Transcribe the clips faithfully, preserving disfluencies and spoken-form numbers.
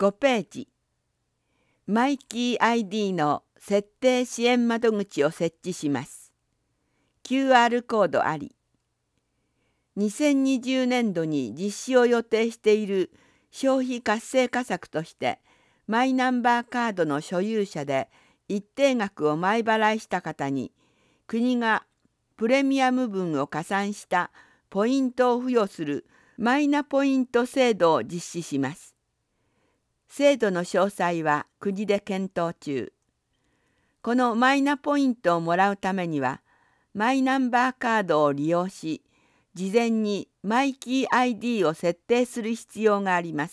ごページ、マイキー アイディー の設定支援窓口を設置します。キューアール コードあり。にせんにじゅうねんどに実施を予定している消費活性化策として、マイナンバーカードの所有者で一定額を前払いした方に、国がプレミアム分を加算したポイントを付与するマイナポイント制度を実施します。制度の詳細は国で検討中。このマイナポイントをもらうためには、マイナンバーカードを利用し、事前にマイキー アイディー を設定する必要があります。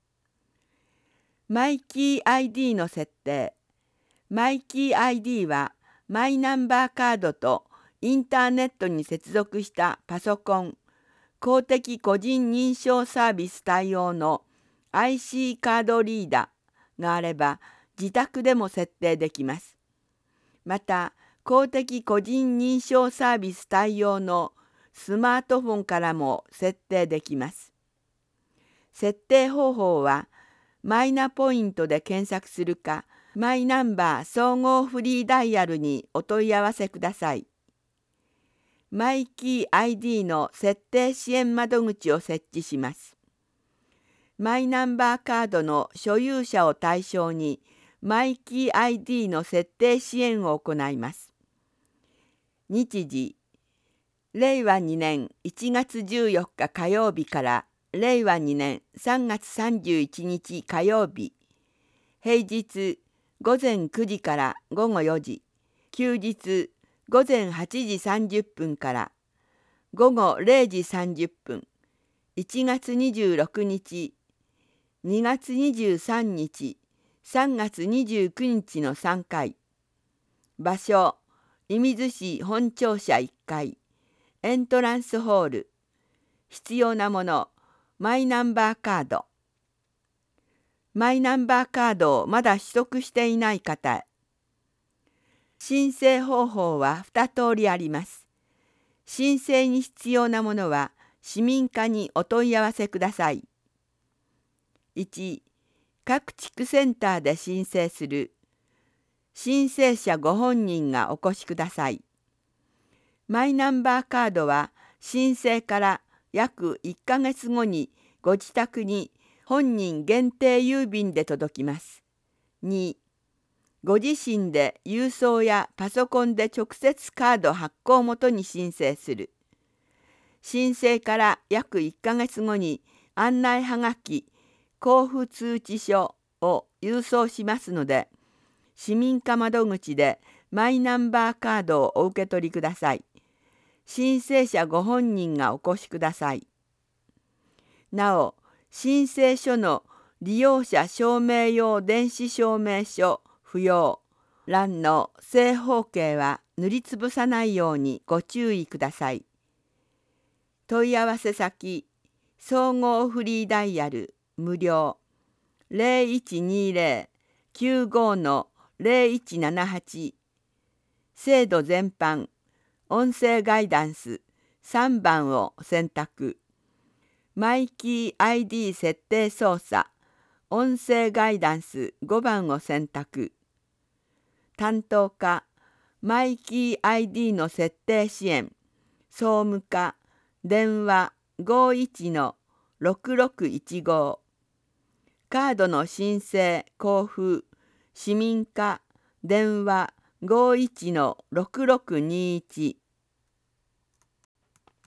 マイキー アイディー の設定。マイキー アイディー はマイナンバーカードとインターネットに接続したパソコン、公的個人認証サービス対応の アイシー カードリーダーがあれば自宅でも設定できます。また、公的個人認証サービス対応のスマートフォンからも設定できます。設定方法は、マイナポイントで検索するか、マイナンバー総合フリーダイヤルにお問い合わせください。マイキー アイディー の設定支援窓口を設置します。マイナンバーカードの所有者を対象に、マイキー アイディー の設定支援を行います。日時、れいわにねんいちがつじゅうよっか火曜日かられいわにねんさんがつさんじゅういちにち火曜日、平日ごぜんくじからごごよじ、休日ごぜんはちじさんじゅっぷんからごごれいじさんじゅっぷん、いちがつにじゅうろくにち、にがつにじゅうさんにち、さんがつにじゅうくにちのさんかい。場所、射水市本庁舎いっかい、エントランスホール。必要なもの、マイナンバーカード。マイナンバーカードをまだ取得していない方へ。申請方法はに通りあります。申請に必要なものは市民課にお問い合わせください。いち、各地区センターで申請する。申請者ご本人がお越しください。マイナンバーカードは申請から約いっかげつごにご自宅に本人限定郵便で届きます。に、ご自身で郵送やパソコンで直接カード発行元に申請する。申請から約いっかげつごに案内はがき、交付通知書を郵送しますので、市民課窓口でマイナンバーカードをお受け取りください。申請者ご本人がお越しください。なお、申請書の利用者証明用電子証明書不要欄の正方形は塗りつぶさないようにご注意ください。問い合わせ先、総合フリーダイヤル無料ゼロいちにゼロ きゅうご のゼロいちななはち。制度全般、音声ガイダンスさんばんを選択。マイキー アイディー 設定操作、音声ガイダンスごばんを選択。担当課、マイキー アイディー の設定支援、総務課、電話ごいちのろくろくいちご。カードの申請・交付、市民課、電話ごいちのろくろくにいち。